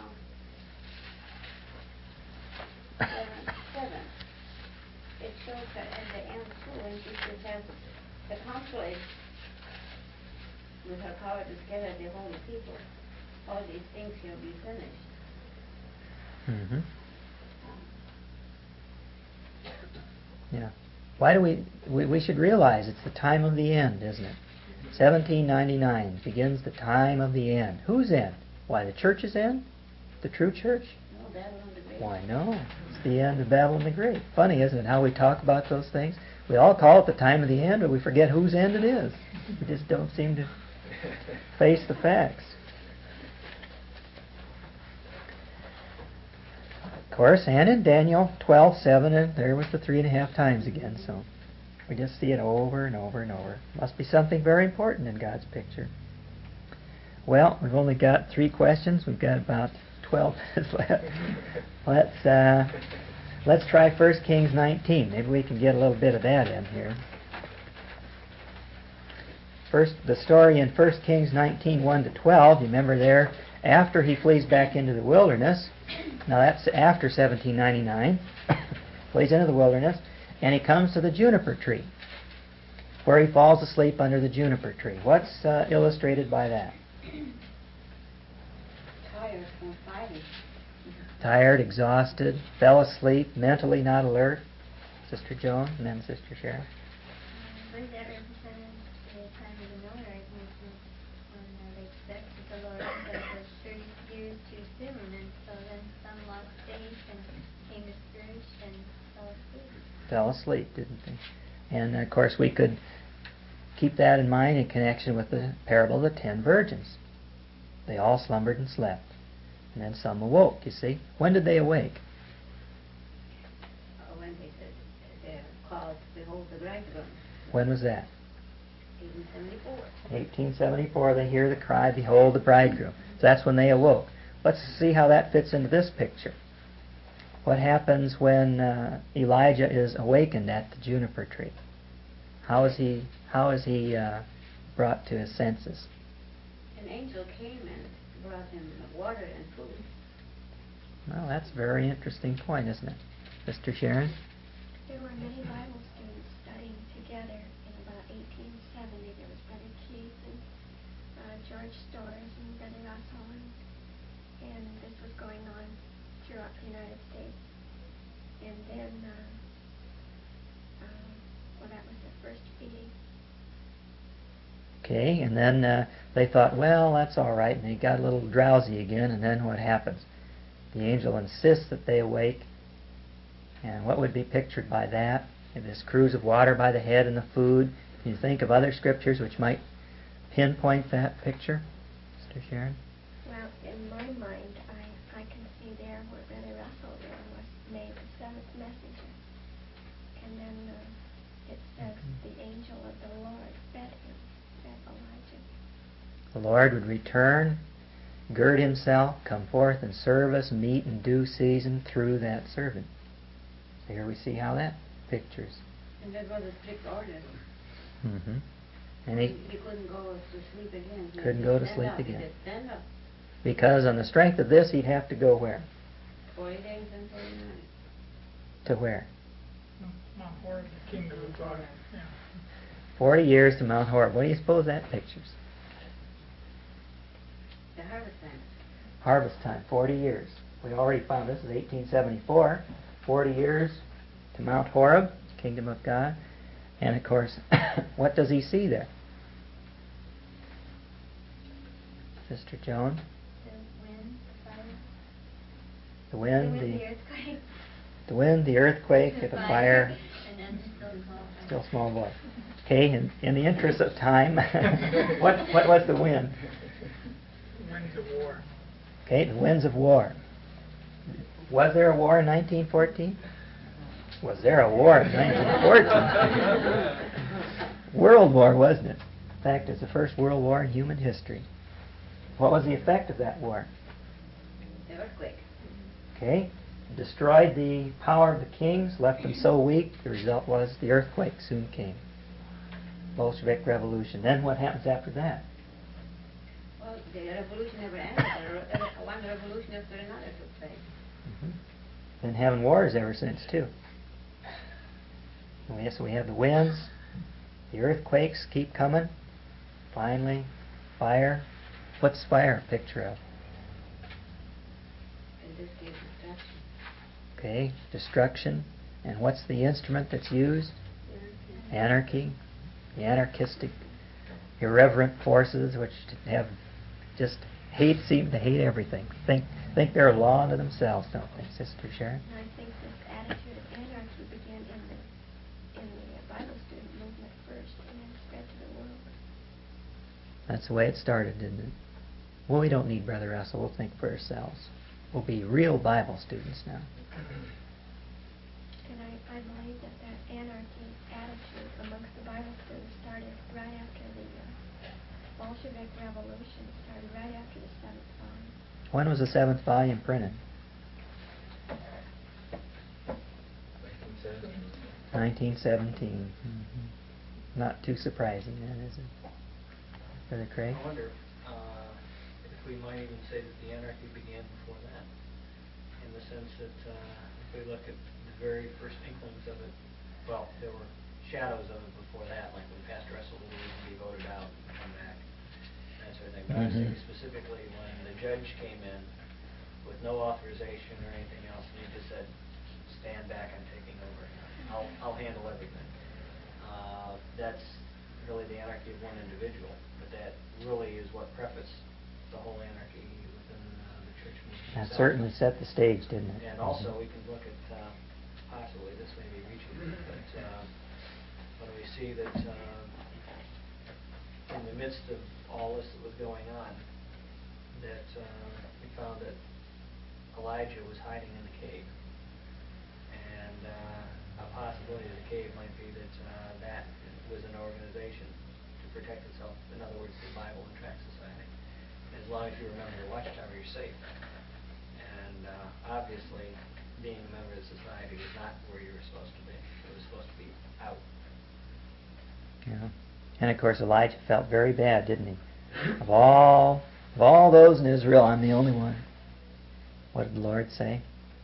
seven, seven. It shows that at the end too, when Jesus has accomplished with her power to scatter the holy people, all these things shall be finished. Mm-hmm. Um, Yeah. Why do we, we... We should realize it's the time of the end, isn't it? seventeen ninety-nine begins the time of the end. Whose end? Why, the church's end? The true church? no, Babylon the Great. Why, no. It's the end of Babylon the Great. Funny, isn't it, how we talk about those things? We all call it the time of the end, but we forget whose end it is. We just don't seem to face the facts. Of course, and in Daniel twelve seven, and there was the three and a half times again, so we just see it over and over and over. Must be something very important in God's picture. Well, we've only got three questions. We've got about twelve minutes left. Let's uh, let's try First Kings nineteen. Maybe we can get a little bit of that in here. First, the story in First Kings nineteen one to twelve. You remember there, after he flees back into the wilderness. Now that's after seventeen ninety-nine. Flees into the wilderness, and he comes to the juniper tree, where he falls asleep under the juniper tree. What's uh, illustrated by that? Tired from fighting. Tired, exhausted, fell asleep, mentally not alert. Sister Joan, and then Sister Sharon. I believe that represented the time of the Millerites movement when uh, they accepted the Lord, but it was thirty years too soon, and so then some lost faith and became discouraged and fell asleep. Fell asleep, didn't they? And of course we could keep that in mind in connection with the parable of the ten virgins. They all slumbered and slept. And then some awoke, you see. When did they awake? Uh, when they said, they're called, behold the bridegroom. When was that? eighteen seventy-four. eighteen seventy-four, they hear the cry, "Behold the bridegroom." So that's when they awoke. Let's see how that fits into this picture. What happens when uh, Elijah is awakened at the juniper tree? How is he, how is he uh, brought to his senses? An angel came and brought him water and food. Well, that's a very interesting point, isn't it? Sister Sharon? There were many Bible students studying together in about eighteen seventy. There was Brother Keith and uh, George Storrs and Brother Russell, and, and this was going on throughout the United States. And then, uh, uh, well, that was the first meeting. Okay, and then uh, they thought, well, that's all right, and they got a little drowsy again, and then what happens? The angel insists that they awake, and what would be pictured by that? This cruse of water by the head and the food. Can you think of other scriptures which might pinpoint that picture, Sister Sharon? Well, in my mind, I, I can see there where Brother Russell there was made the seventh messenger. And then uh, it says, Mm-hmm. the angel of the Lord fed him, fed Elijah. The Lord would return, gird himself, come forth and serve us, meet in due season through that servant. So here we see how that pictures. And that was a strict order. Mm-hmm. And he He couldn't go to sleep again. He couldn't had go to stand sleep up. He again. said, stand up. Because on the strength of this, he'd have to go where? Forty days and forty nights. To where? Mount Horeb, the kingdom of God. Yeah. Forty years to Mount Horeb. What do you suppose that pictures? The harvest time. Harvest time, forty years. We already found this is eighteen seventy-four. forty years to Mount Horeb, kingdom of God. And of course, what does he see there? Sister Joan? The wind, the fire. The wind, the, wind, the, the earthquake. the wind, the earthquake, the fire, And then the still small voice. still small voice. Okay, in, in the interest of time, what what was the wind? Winds of war. Okay, the winds of war. Was there a war in nineteen fourteen? Was there a war in nineteen fourteen? World War, wasn't it? In fact, it's the first world war in human history. What was the effect of that war? The earthquake. Okay, destroyed the power of the kings, left them so weak, the result was the earthquake soon came. Bolshevik Revolution. Then what happens after that? Well, the revolution never ended. The re- One revolution after another took place. Mm-hmm. Been having wars ever since, too. We- So we have the winds, the earthquakes keep coming. Finally, fire. What's fire a picture of? In this case, destruction. Okay, destruction. And what's the instrument that's used? Anarchy. The anarchistic, irreverent forces which have just hate, seem to hate everything. Think think they're a law unto themselves, don't they, Sister Sharon? And I think this attitude of anarchy began in the, in the Bible student movement first and then spread to the world. That's the way it started, didn't it? Well, we don't need Brother Russell. We'll think for ourselves. We'll be real Bible students now. And I, I believe that that anarchy attitude amongst the Bible students started right after the uh, Bolshevik Revolution, started right after the seventh volume. When was the seventh volume printed? nineteen seventeen. Mm-hmm. Not too surprising then, is it? Brother Craig? I wonder uh, if we might even say that the anarchy began before that, in the sense that uh, if we look at the very first inklings of it, well, there were shadows of it before that, like when Pastor Russell would be voted out and come back, that sort of thing. But I was Mhm. thinking specifically when the judge came in with no authorization or anything else, and he just said, "Stand back, I'm taking over. I'll I'll handle everything." Uh, that's really the anarchy of one individual, but that really is what prefaced the whole anarchy within uh, the church movement. That itself. certainly set the stage, didn't it? And also, we can look at, uh, possibly, this may be reaching, but uh, when we see that uh, in the midst of all this that was going on, that uh, we found that Elijah was hiding in the cave. And uh, a possibility of the cave might be that uh, that was an organization to protect itself. In other words, the Bible and tract society. As long as you remember the watchtower, you're safe. And uh, obviously, being a member of the society was not where you were supposed to be. It was supposed to be out. Yeah. And of course Elijah felt very bad, didn't he? Of all of all those in Israel, I'm the only one. What did the Lord say?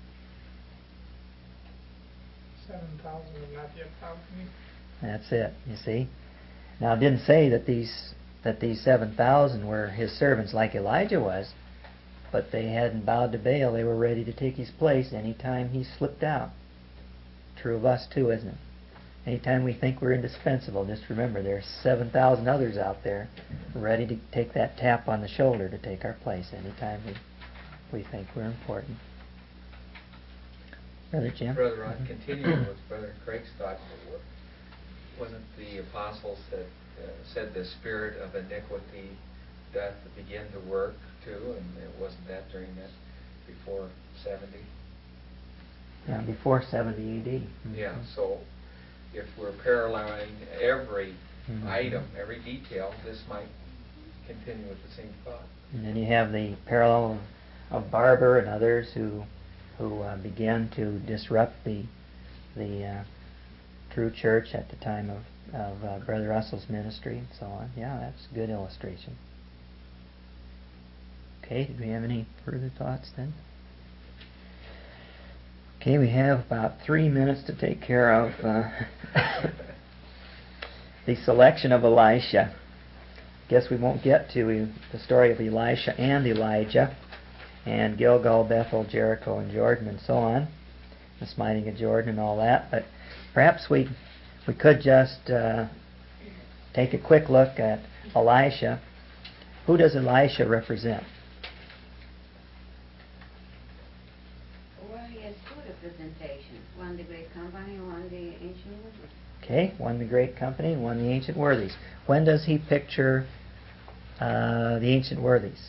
Seven thousand have not yet found me. That's it, you see. Now it didn't say that these that these seven thousand were his servants like Elijah was, but they hadn't bowed to Baal. They were ready to take his place anytime he slipped out. True of us too, isn't it? Anytime we think we're indispensable, just remember there's seven thousand others out there ready to take that tap on the shoulder to take our place anytime we, we think we're important. Brother Jim? Brother Rod, mm-hmm. continuing with Brother Craig's thought, wasn't the apostles that uh, said the spirit of iniquity doth begin to work too, and it wasn't that during that before seventy? Yeah, before seventy A D. Mm-hmm. Yeah, so if we're paralleling every mm-hmm. item, every detail, this might continue with the same thought. And then you have the parallel of, of Barber and others who who uh, began to disrupt the the uh, true church at the time of, of uh, Brother Russell's ministry and so on. Yeah, that's a good illustration. Okay, did we have any further thoughts then? Okay, we have about three minutes to take care of uh, the selection of Elisha. Guess we won't get to the story of Elisha and Elijah and Gilgal, Bethel, Jericho, and Jordan, and so on, the smiting of Jordan and all that. But perhaps we we could just uh, take a quick look at Elisha. Who does Elisha represent? Well, he has two representations. One the great company, one the ancient worthies. Okay, one the great company, one the ancient worthies. When does he picture uh, the ancient worthies?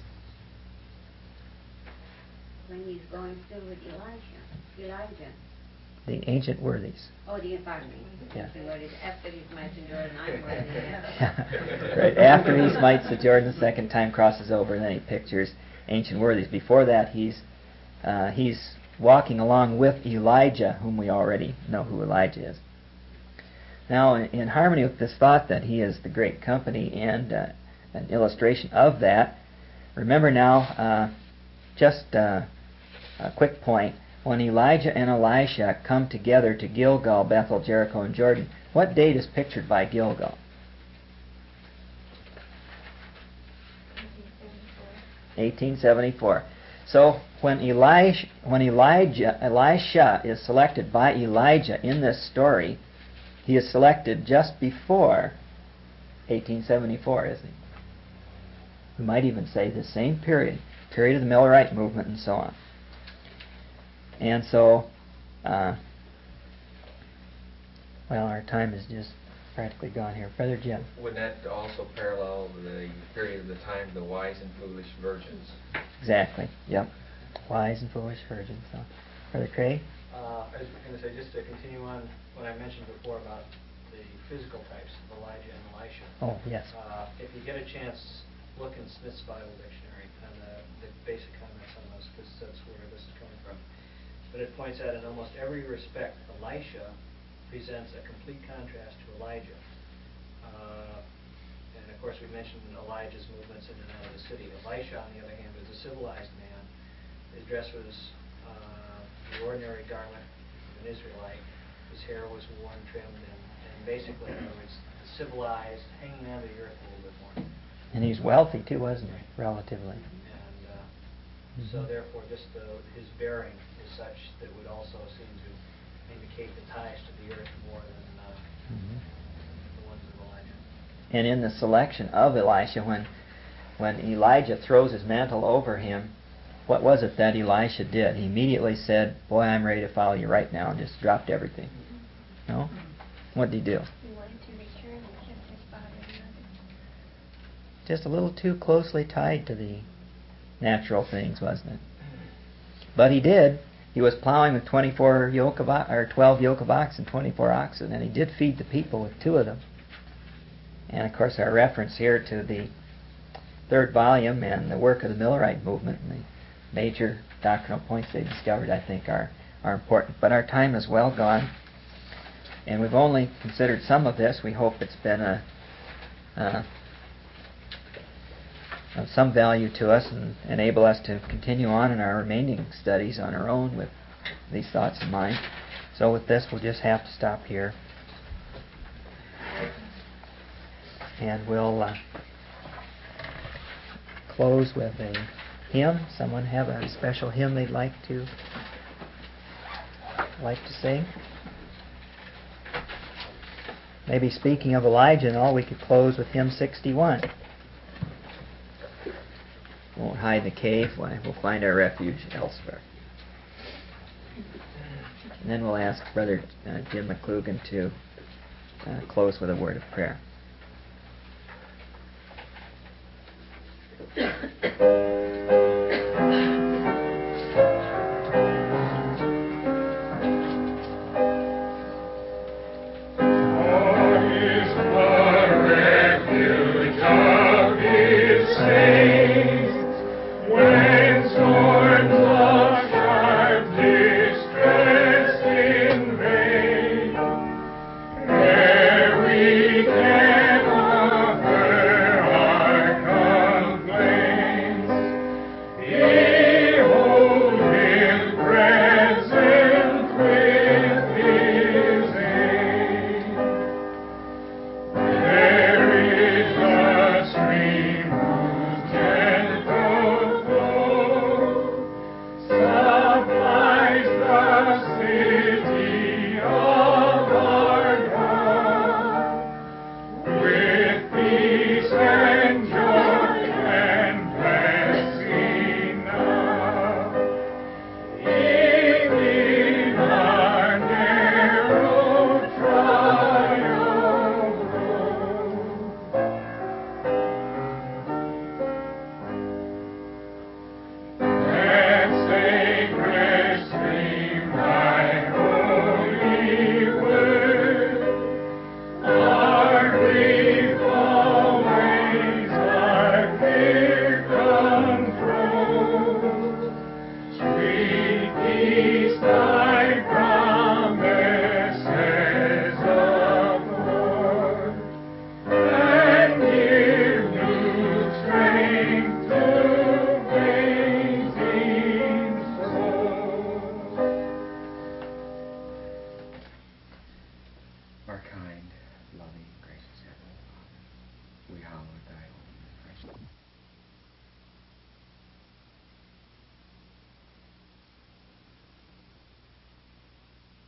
When he's going still with Elisha, Elijah. The ancient worthies. Oh, the pardon me. Yeah. The word is after he smites the Jordan, I'm worthy. Right. After he smites the Jordan the second time, crosses over, and then he pictures ancient worthies. Before that, he's uh, he's walking along with Elijah, whom we already know who Elijah is. Now, in, in harmony with this thought that he is the great company and uh, an illustration of that, remember now, uh, just uh, a quick point. When Elijah and Elisha come together to Gilgal, Bethel, Jericho, and Jordan, what date is pictured by Gilgal? eighteen seventy-four. So when Elijah, when Elijah, Elisha is selected by Elijah in this story, he is selected just before eighteen seventy-four, isn't he? We might even say the same period, period of the Millerite movement and so on. And so, uh, well, our time is just practically gone here. Brother Jim. Would that also parallel the period of the time of the wise and foolish virgins? Exactly, yep. Wise and foolish virgins. So, Brother Craig? Uh, I was going to say, just to continue on what I mentioned before about the physical types of Elijah and Elisha. Oh, yes. Uh, if you get a chance, look in Smith's Bible Dictionary on the, the basic comments on those, because that's where this is coming from. But it points out in almost every respect, Elisha presents a complete contrast to Elijah. Uh, and of course, we mentioned Elijah's movements in and out of the city. Elisha, on the other hand, was a civilized man. His dress was uh, the ordinary garment of an Israelite. His hair was worn, trimmed, and, and basically, in other words, civilized, hanging on to the earth a little bit more. And he's wealthy too, wasn't he? Relatively. And uh, mm-hmm. so, therefore, just the, his bearing is such that would also seem to indicate the ties to the earth more than uh, mm-hmm. the ones of Elijah. And in the selection of Elisha, when when Elijah throws his mantle over him, what was it that Elisha did? He immediately said, "Boy, I'm ready to follow you right now," and just dropped everything. No? What did he do? He wanted to return and kiss his father and mother. Just a little too closely tied to the natural things, wasn't it? But he did. He was plowing with twenty-four yoke of o- or twelve yoke of oxen, twenty-four oxen, and he did feed the people with two of them. And of course our reference here to the third volume and the work of the Millerite movement and the major doctrinal points they discovered, I think, are, are important. But our time is well gone, and we've only considered some of this. We hope it's been a, uh, of some value to us and enable us to continue on in our remaining studies on our own with these thoughts in mind. So with this, we'll just have to stop here. And we'll uh, close with a hymn. Someone have a special hymn they'd like to like to sing? Maybe speaking of Elijah and all, we could close with hymn sixty-one. Won't hide in the cave. We'll find our refuge elsewhere. And then we'll ask Brother uh, Jim McClugan to uh, close with a word of prayer. Peace.